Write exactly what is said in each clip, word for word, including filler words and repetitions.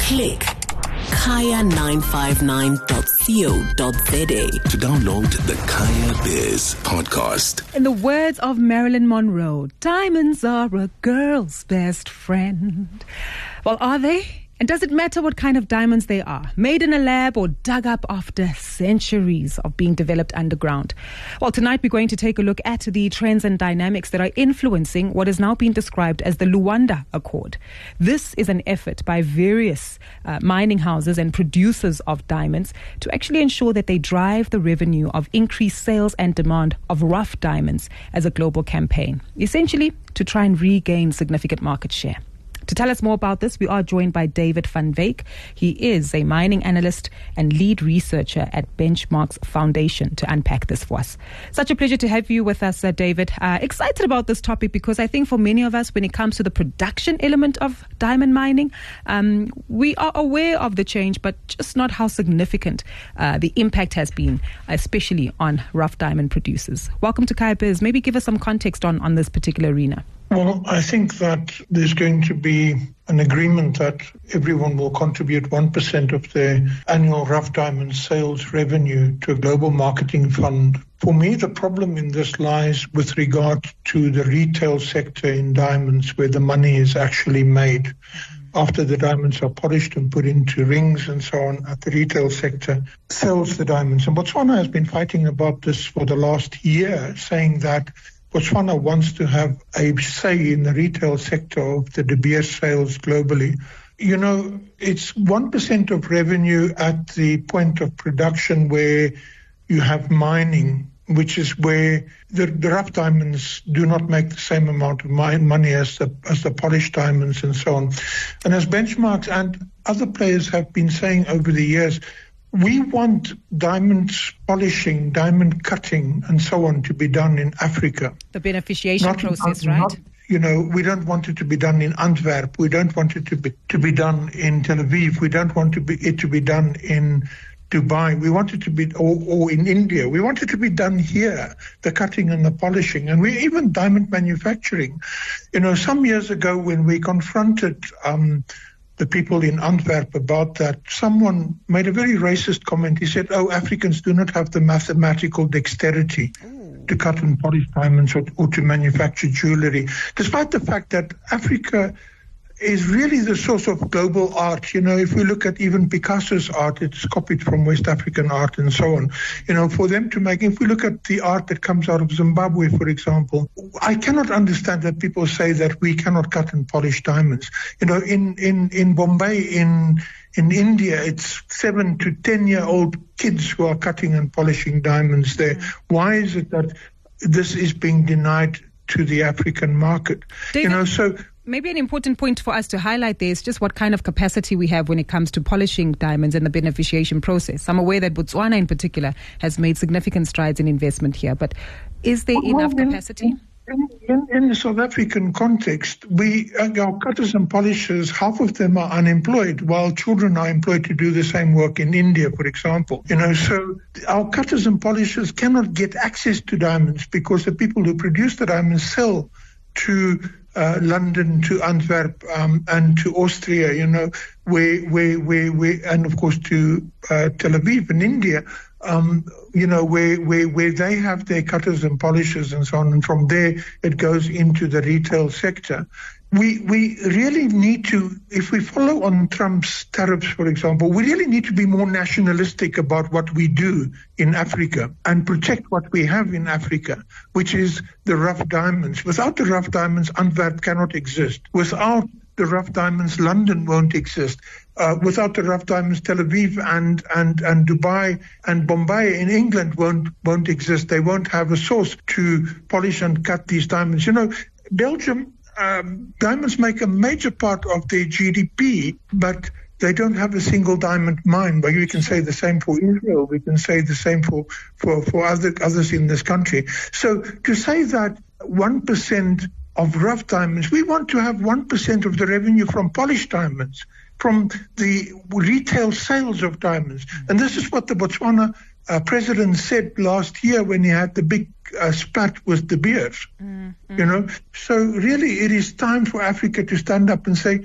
Click kaya nine five nine dot co dot za to download the Kaya Biz podcast. In the words of Marilyn Monroe, diamonds are a girl's best friend. Well, are they? And does it matter what kind of diamonds they are? Made in a lab or dug up after centuries of being developed underground? Well, tonight we're going to take a look at the trends and dynamics that are influencing what is now being described as the Luanda Accord. This is an effort by various uh, mining houses and producers of diamonds to actually ensure that they drive the revenue of increased sales and demand of rough diamonds as a global campaign, essentially to try and regain significant market share. To tell us more about this, we are joined by David van Wyk. He is a mining analyst and lead researcher at Benchmarks Foundation to unpack this for us. Such a pleasure to have you with us, uh, David. Uh, excited about this topic because I think for many of us, when it comes to the production element of diamond mining, um, we are aware of the change, but just not how significant uh, the impact has been, especially on rough diamond producers. Welcome to Kaya Biz. Maybe give us some context on, on this particular arena. Well, I think that there's going to be an agreement that everyone will contribute one percent of their annual rough diamond sales revenue to a global marketing fund. For me, the problem in this lies with regard to the retail sector in diamonds, where the money is actually made. After the diamonds are polished and put into rings and so on, the retail sector sells the diamonds. And Botswana has been fighting about this for the last year, saying that Botswana wants to have a say in the retail sector of the De Beers sales globally. You know, it's one percent of revenue at the point of production where you have mining, which is where the, the rough diamonds do not make the same amount of money as the, as the polished diamonds and so on. And as Benchmarks and other players have been saying over the years, we want diamond polishing, diamond cutting, and so on to be done in Africa. The beneficiation not, process, not, right? Not, you know, we don't want it to be done in Antwerp. We don't want it to be to be done in Tel Aviv. We don't want to be, it to be done in Dubai. We want it to be, or, or in India. We want it to be done here, the cutting and the polishing. And we even diamond manufacturing. You know, some years ago when we confronted um, the people in Antwerp about that, someone made a very racist comment. He said, oh, Africans do not have the mathematical dexterity Ooh. to cut and polish diamonds or, or to manufacture jewelry, despite the fact that Africa is really the source of global art. You know, if we look at even Picasso's art, it's copied from West African art and so on. You know, for them to make, if we look at the art that comes out of Zimbabwe, for example, I cannot understand that people say that we cannot cut and polish diamonds. You know, in, in, in Bombay, in in India, it's seven to ten year old kids who are cutting and polishing diamonds there. Mm-hmm. Why is it that this is being denied to the African market? David, you know, so maybe an important point for us to highlight there is just what kind of capacity we have when it comes to polishing diamonds and the beneficiation process. I'm aware that Botswana in particular has made significant strides in investment here, but is there well, enough capacity? In, in, in the South African context, we our cutters and polishers, half of them are unemployed, while children are employed to do the same work in India, for example. You know, so our cutters and polishers cannot get access to diamonds because the people who produce the diamonds sell to Uh, London, to Antwerp, um, and to Austria, you know, where, where, where, where, and of course to uh, Tel Aviv in India, um, you know, where, where, where they have their cutters and polishers and so on, and from there it goes into the retail sector. We we really need to, if we follow on Trump's tariffs, for example, we really need to be more nationalistic about what we do in Africa and protect what we have in Africa, which is the rough diamonds. Without the rough diamonds, Antwerp cannot exist. Without the rough diamonds, London won't exist. Uh, without the rough diamonds, Tel Aviv and, and, and Dubai and Bombay in England won't won't exist. They won't have a source to polish and cut these diamonds. You know, Belgium, Um, diamonds make a major part of their G D P, but they don't have a single diamond mine. But we can say the same for Israel. We can say the same for, for, for other others in this country. So to say that one percent of rough diamonds, we want to have one percent of the revenue from polished diamonds, from the retail sales of diamonds. And this is what the Botswana uh, president said last year when he had the big uh, spat with De Beers. Mm-hmm. You know, so really it is time for Africa to stand up and say,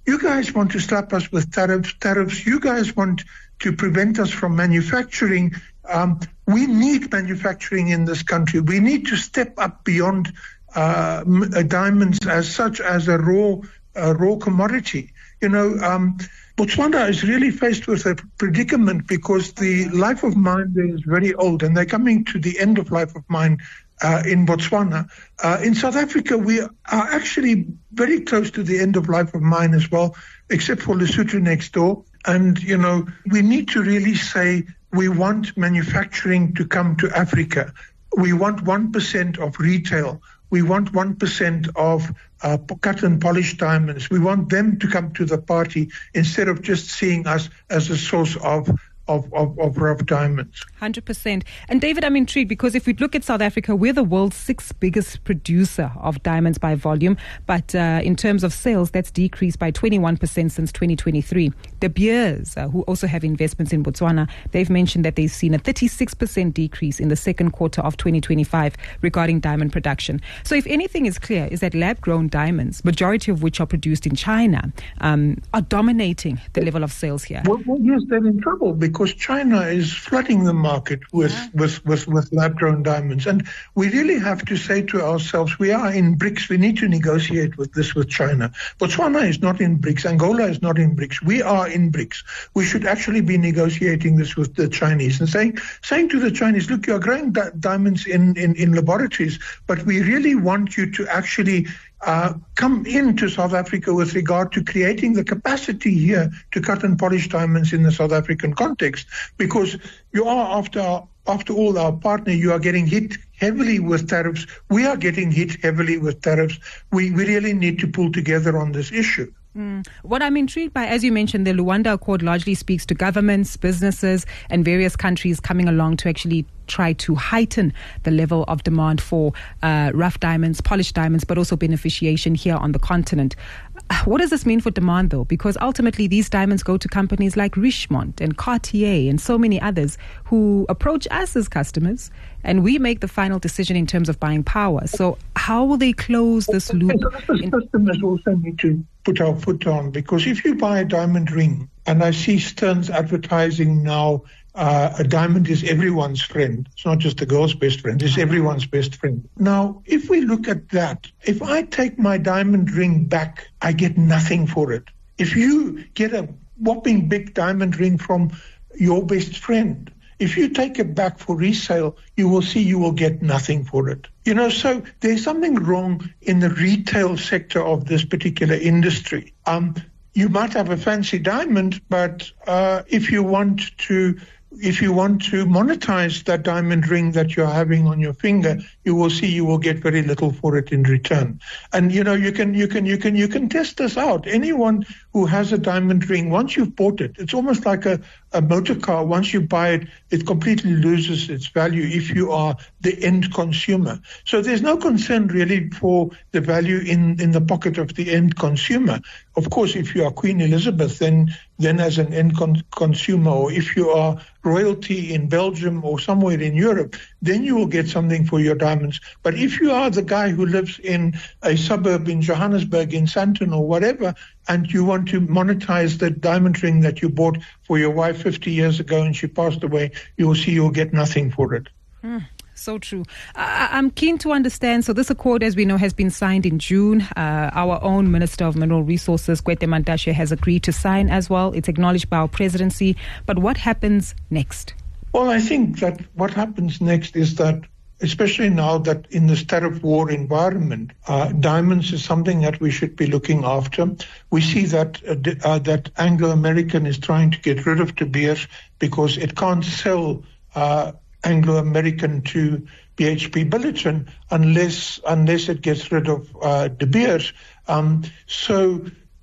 you guys want to slap us with tariffs, tariffs. You guys want to prevent us from manufacturing. Um, we need manufacturing in this country. We need to step up beyond uh, diamonds as such as a raw, uh, raw commodity. You know, um, Botswana is really faced with a predicament because the life of mine there is very old, and they're coming to the end of life of mine uh, in Botswana. Uh, in South Africa, we are actually very close to the end of life of mine as well, except for Lesotho next door. And, you know, we need to really say we want manufacturing to come to Africa. We want one percent of retail. We want one percent of uh, cut and polished diamonds. We want them to come to the party instead of just seeing us as a source of Of, of, of rough diamonds. one hundred percent. And David, I'm intrigued because if we look at South Africa, we're the world's sixth biggest producer of diamonds by volume. But uh, in terms of sales, that's decreased by twenty-one percent since twenty twenty-three. De Beers, uh, who also have investments in Botswana, they've mentioned that they've seen a thirty-six percent decrease in the second quarter of twenty twenty-five regarding diamond production. So if anything is clear, is that lab-grown diamonds, majority of which are produced in China, um, are dominating the level of sales here. Well, well yes, they're in trouble because Because China is flooding the market with, yeah. with, with, with lab-grown diamonds. And we really have to say to ourselves, we are in BRICS. We need to negotiate with this with China. Botswana is not in BRICS. Angola is not in BRICS. We are in BRICS. We should actually be negotiating this with the Chinese and saying saying to the Chinese, look, you are growing di- diamonds in, in, in laboratories, but we really want you to actually Uh, come into South Africa with regard to creating the capacity here to cut and polish diamonds in the South African context, because you are, after after all, our partner. You are getting hit heavily with tariffs. We are getting hit heavily with tariffs. We, we really need to pull together on this issue. Mm. What I'm intrigued by, as you mentioned, the Luanda Accord largely speaks to governments, businesses, and various countries coming along to actually try to heighten the level of demand for uh, rough diamonds, polished diamonds, but also beneficiation here on the continent. What does this mean for demand, though? Because ultimately these diamonds go to companies like Richemont and Cartier and so many others who approach us as customers, and we make the final decision in terms of buying power. So how will they close this loop? In- customers also need to put our foot on, because if you buy a diamond ring, and I see Stearns advertising now, Uh, a diamond is everyone's friend. It's not just the girl's best friend. It's everyone's best friend. Now, if we look at that, if I take my diamond ring back, I get nothing for it. If you get a whopping big diamond ring from your best friend, if you take it back for resale, you will see you will get nothing for it. You know, so there's something wrong in the retail sector of this particular industry. Um, you might have a fancy diamond, but uh, if you want to If you want to monetize that diamond ring that you're having on your finger, you will see you will get very little for it in return. And you know, you can you can you can you can test this out. Anyone who has a diamond ring, once you've bought it, it's almost like a, a motor car. Once you buy it, it completely loses its value if you are the end consumer. So there's no concern really for the value in, in the pocket of the end consumer. Of course, if you are Queen Elizabeth, then then as an end con- consumer, or if you are royalty in Belgium or somewhere in Europe, then you will get something for your diamonds. But if you are the guy who lives in a suburb in Johannesburg, in Sandton or whatever, and you want to monetize the diamond ring that you bought for your wife fifty years ago and she passed away, you will see you'll get nothing for it. Mm. So true. I- I'm keen to understand. So this accord, as we know, has been signed in June. Uh, our own Minister of Mineral Resources, Gwede Mantashe, has agreed to sign as well. It's acknowledged by our presidency. But what happens next? Well, I think that what happens next is that, especially now that in this tariff war environment, uh, diamonds is something that we should be looking after. We see that uh, d- uh, that Anglo American is trying to get rid of De Beers because it can't sell uh, Anglo American to B H P Billiton unless unless it gets rid of uh, De Beers. Um, so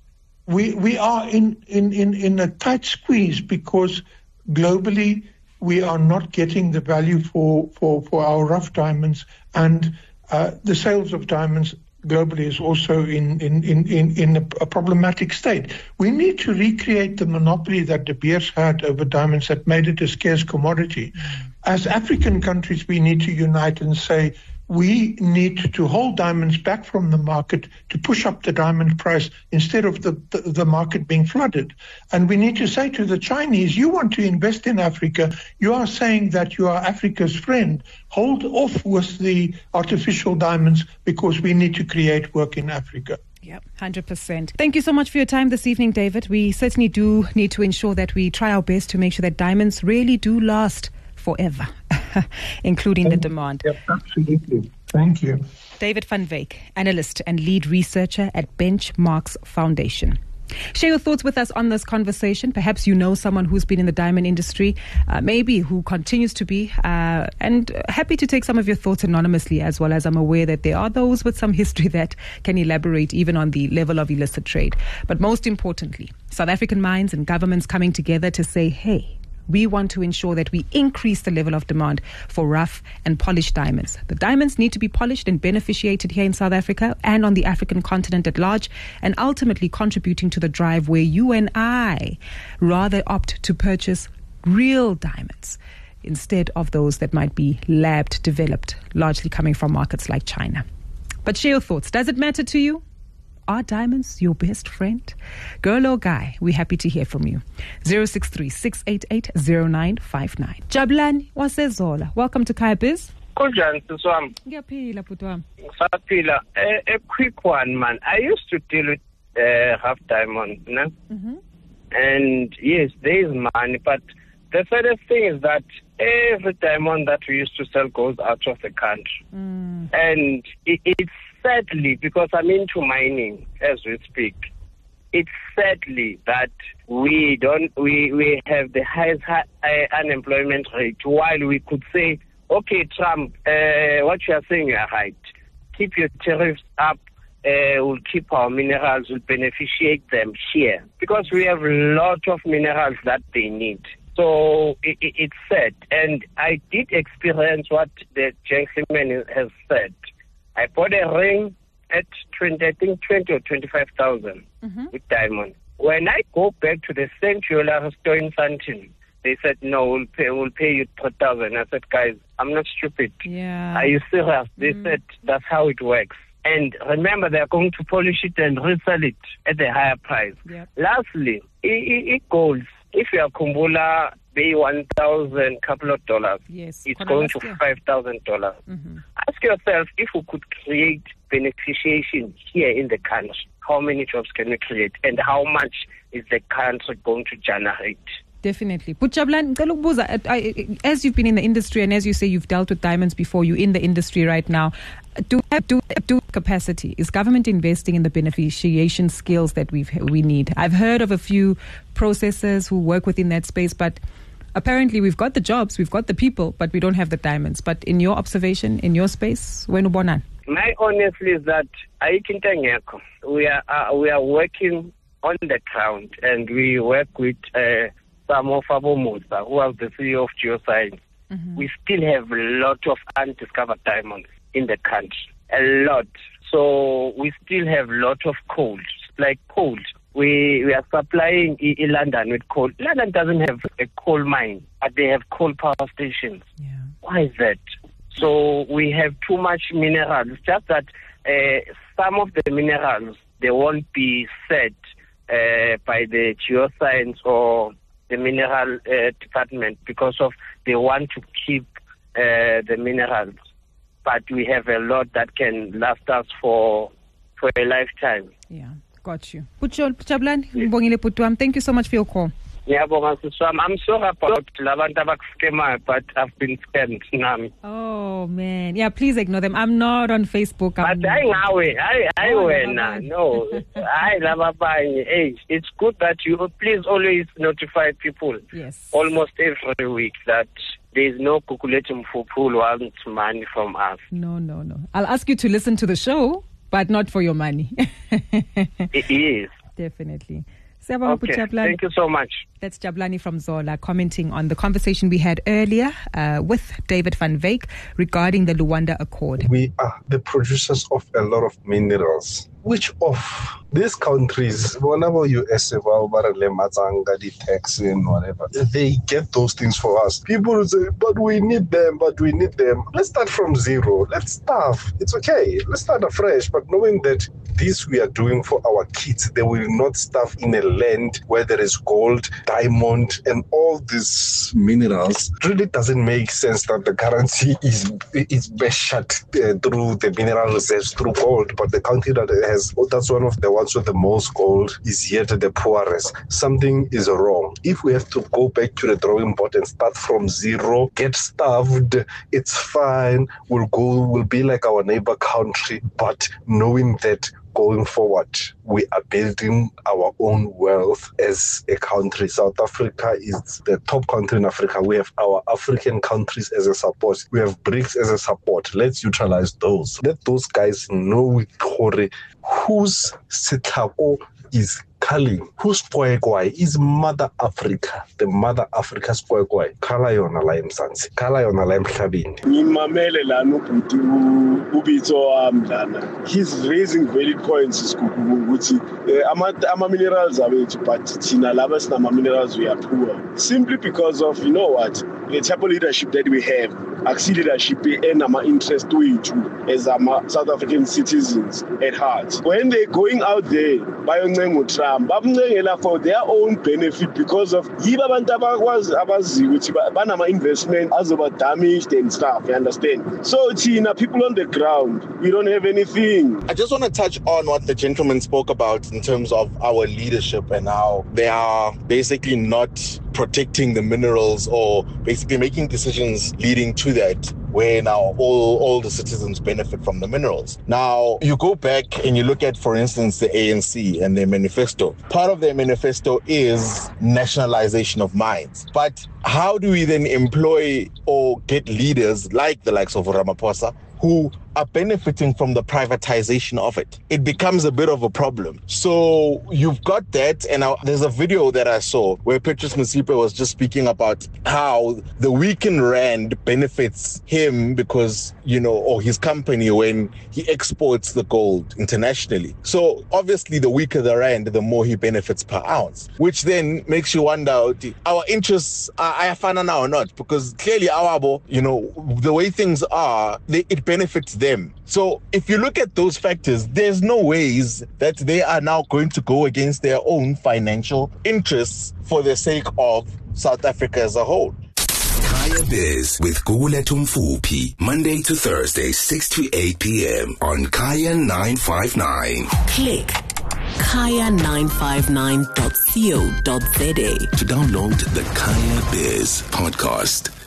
we we are in, in, in, in a tight squeeze because globally we are not getting the value for, for, for our rough diamonds, and uh, the sales of diamonds globally is also in, in, in, in, in a, a problematic state. We need to recreate the monopoly that De Beers had over diamonds that made it a scarce commodity. Mm. As African countries, we need to unite and say, we need to hold diamonds back from the market to push up the diamond price instead of the, the, the market being flooded. And we need to say to the Chinese, you want to invest in Africa, you are saying that you are Africa's friend. Hold off with the artificial diamonds because we need to create work in Africa. Yeah, one hundred percent. Thank you so much for your time this evening, David. We certainly do need to ensure that we try our best to make sure that diamonds really do last forever, including the demand. Yep, absolutely. Thank you. David van Wyk, analyst and lead researcher at Benchmarks Foundation. Share your thoughts with us on this conversation. Perhaps you know someone who's been in the diamond industry, uh, maybe who continues to be, uh, and happy to take some of your thoughts anonymously, as well as I'm aware that there are those with some history that can elaborate even on the level of illicit trade. But most importantly, South African minds and governments coming together to say, hey, we want to ensure that we increase the level of demand for rough and polished diamonds. The diamonds need to be polished and beneficiated here in South Africa and on the African continent at large, and ultimately contributing to the drive where you and I rather opt to purchase real diamonds instead of those that might be labbed, developed, largely coming from markets like China. But share your thoughts. Does it matter to you? Are diamonds your best friend? Girl or guy, we're happy to hear from you. zero six three, six eight eight, zero nine five nine. Jabulani waseZola, welcome to Kaya Biz. Kunjani sisi wami? Ngiyaphila bhuti wami. Ngisaphila. A quick one, man. I used to deal with uh, half diamonds, no? Mm-hmm. And yes, there is money, but the saddest thing is that every diamond that we used to sell goes out of the country. Mm. And it, it's sadly, because I'm into mining as we speak, it's sadly that we don't we, we have the highest high, uh, unemployment rate, while we could say, okay, Trump, uh, what you are saying you are right. Keep your tariffs up, uh, we'll keep our minerals, we'll beneficiate them here. Because we have a lot of minerals that they need. So it, it, it's sad. And I did experience what the gentleman has said. I bought a ring at twenty, I think twenty or twenty-five thousand mm-hmm. with diamond. When I go back to the same jeweler store in Sandton, they said no, we'll pay, we'll pay you three thousand. I said, guys, I'm not stupid. Yeah. Are you serious? They mm. said that's how it works. And remember, they are going to polish it and resell it at a higher price. Yep. Lastly, it, it, it goes. If you are Kumbula, pay one thousand couple of dollars. Yes. It's going to five thousand dollars. Mm-hmm. Ask yourself, if we could create beneficiation here in the country, how many jobs can we create, and how much is the country going to generate? Definitely. But Jabulani, as you've been in the industry, and as you say you've dealt with diamonds before, you're in the industry right now, do do do capacity? Is government investing in the beneficiation skills that we we need? I've heard of a few processors who work within that space, but apparently we've got the jobs, we've got the people, but we don't have the diamonds. But in your observation, in your space, when ubonan? My honestly is that we are uh, we are working on the ground, and we work with uh, some of Abu Musa, who is the C E O of Geoscience. Mm-hmm. We still have a lot of undiscovered diamonds in the country, a lot. So we still have a lot of coal, like coal. We we are supplying I- I London with coal. London doesn't have a coal mine, but they have coal power stations. Yeah. Why is that? So we have too much minerals. It's just that uh, some of the minerals, they won't be set uh, by the geoscience or the mineral uh, department because of they want to keep uh, the minerals. But we have a lot that can last us for for a lifetime. Yeah, got you. Jabulani, yes. Thank you so much for your call. Yeah, I'm sorry about Lavanta scammer, but I've been scammed now. Oh man, yeah. Please ignore them. I'm not on Facebook. I'm but I know I I oh, win. No, I love buying. Hey, it's good that you please always notify people. Yes. Almost every week that there is no calculating for who wants money from us. No, no, no. I'll ask you to listen to the show, but not for your money. It is definitely. Okay, thank you so much. That's Jabulani from Zola commenting on the conversation we had earlier uh, with David van Wyk regarding the Luanda Accord. We are the producers of a lot of minerals. Which of these countries, whenever you S F, the tax and whatever, they get those things for us. People will say, but we need them, but we need them. Let's start from zero. Let's starve. It's okay. Let's start afresh. But knowing that this we are doing for our kids, they will not starve in a land where there is gold, diamond, and all these minerals. It really doesn't make sense that the currency is is measured uh, through the mineral reserves, through gold, but the country that has that's one of the ones with the most gold is yet the poorest. Something is wrong. If we have to go back to the drawing board and start from zero, get starved, it's fine. We'll go, we'll be like our neighbor country, but knowing that going forward, we are building our own wealth as a country. South Africa is the top country in Africa. We have our African countries as a support. We have BRICS as a support. Let's utilize those. Let those guys know whose setlabo is calling, whose kwekwe is Mother Africa. The Mother Africa's kwekwe. Kala yona la emzansi. Kala yona la emhlabeni. Ngimamele lana ubhuti ubitso wami lana. He's raising valid points ukuthi ama ama minerals abethu, but thina laba sinama minerals we are poor. Simply because of, you know what, the type of leadership that we have. Actually, leadership and our interest to it as our South African citizens at heart. When they're going out there, buying Trump, for their own benefit because of investment as about damaged and stuff. You understand? So, Tina, people on the ground, we don't have anything. I just want to touch on what the gentleman spoke about in terms of our leadership and how they are basically not protecting the minerals or basically making decisions leading to that, where now all, all the citizens benefit from the minerals. Now, you go back and you look at, for instance, the A N C and their manifesto. Part of their manifesto is nationalization of mines. But how do we then employ or get leaders like the likes of Ramaphosa who are benefiting from the privatization of it? It becomes a bit of a problem. So you've got that, and I, there's a video that I saw where Petrus Masipa was just speaking about how the weakened rand benefits him because, you know, or his company when he exports the gold internationally. So obviously the weaker the rand, the more he benefits per ounce, which then makes you wonder, our interests are ayafana now or not? Because clearly our, you know, the way things are, they, it benefits them. So if you look at those factors, there's no ways that they are now going to go against their own financial interests for the sake of South Africa as a whole. Kaya Biz with Gugulethu Mfuphi, Monday to Thursday, six to eight p.m. on Kaya nine five nine. Click kaya nine five nine dot co dot za to download the Kaya Biz podcast.